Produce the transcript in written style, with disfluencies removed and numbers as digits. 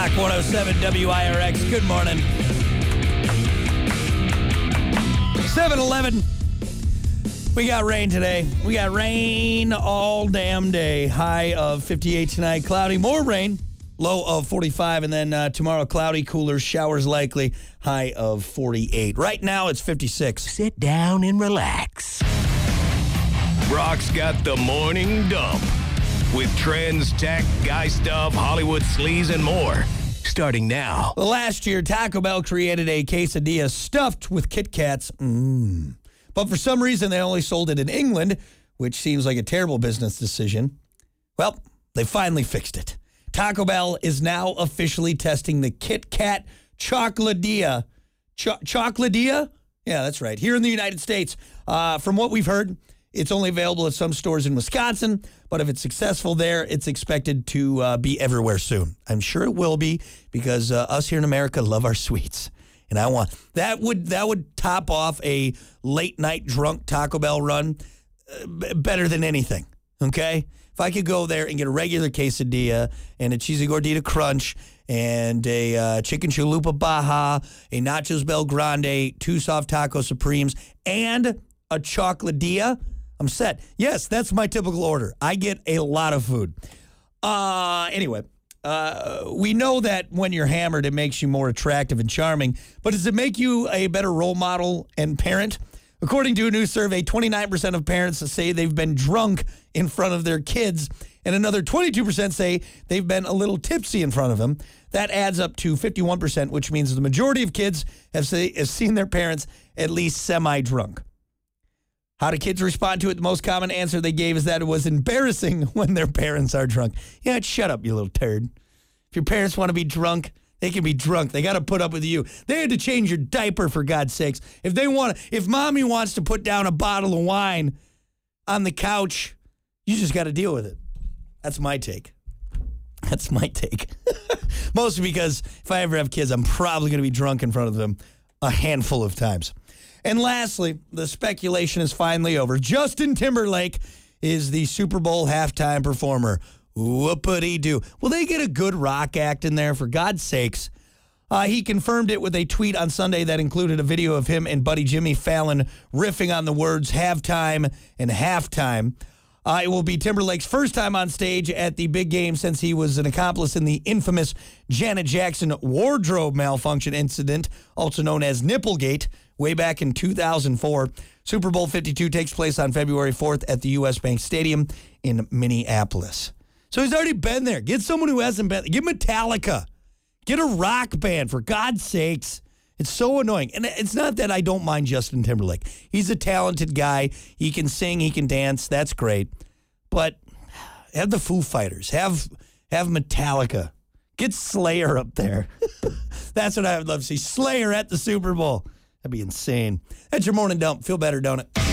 Rock 107 WIRX. Good morning. 7-Eleven. We got rain today. We got rain all damn day. High of 58 tonight. Cloudy, more rain. Low of 45. And then tomorrow, cloudy, cooler, showers likely. High of 48. Right now, it's 56. Sit down and relax. Brock's got the morning dump with trends, tech, guy stuff, Hollywood sleaze, and more. Starting now. Well, last year, Taco Bell created a quesadilla stuffed with Kit Kats. But for some reason, they only sold it in England, which seems like a terrible business decision. Well, they finally fixed it. Taco Bell is now officially testing the Kit Kat Chocoladilla. Chocoladilla? Yeah, that's right. Here in the United States. From what we've heard, it's only available at some stores in Wisconsin, but if it's successful there, it's expected to be everywhere soon. I'm sure it will be because us here in America love our sweets. And I want that would top off a late night drunk Taco Bell run better than anything. Okay, if I could go there and get a regular quesadilla and a cheesy gordita crunch and a chicken chalupa baja, a nachos Bel Grande, 2 soft taco supremes, and a chocoladilla, I'm set. Yes, that's my typical order. I get a lot of food. Anyway. We know that when you're hammered, it makes you more attractive and charming. But does it make you a better role model and parent? According to a new survey, 29% of parents say they've been drunk in front of their kids, and another 22% say they've been a little tipsy in front of them. That adds up to 51%, which means the majority of kids have seen their parents at least semi-drunk. How do kids respond to it? The most common answer they gave is that it was embarrassing when their parents are drunk. Yeah, shut up, you little turd. If your parents want to be drunk, they can be drunk. They got to put up with you. They had to change your diaper, for God's sakes. If mommy wants to put down a bottle of wine on the couch, you just got to deal with it. That's my take. That's my take. Mostly because if I ever have kids, I'm probably going to be drunk in front of them a handful of times. And lastly, the speculation is finally over. Justin Timberlake is the Super Bowl halftime performer. Whoopity-doo. Will they get a good rock act in there, for God's sakes? He confirmed it with a tweet on Sunday that included a video of him and buddy Jimmy Fallon riffing on the words halftime and halftime. It will be Timberlake's first time on stage at the big game since he was an accomplice in the infamous Janet Jackson wardrobe malfunction incident, also known as Nipplegate, way back in 2004. Super Bowl 52 takes place on February 4th at the U.S. Bank Stadium in Minneapolis. So he's already been there. Get someone who hasn't been. Get Metallica. Get a rock band, for God's sakes. It's so annoying. And it's not that I don't mind Justin Timberlake. He's a talented guy. He can sing. He can dance. That's great. But have the Foo Fighters. Have Metallica. Get Slayer up there. That's what I would love to see. Slayer at the Super Bowl. That'd be insane. That's your morning dump. Feel better, don't it?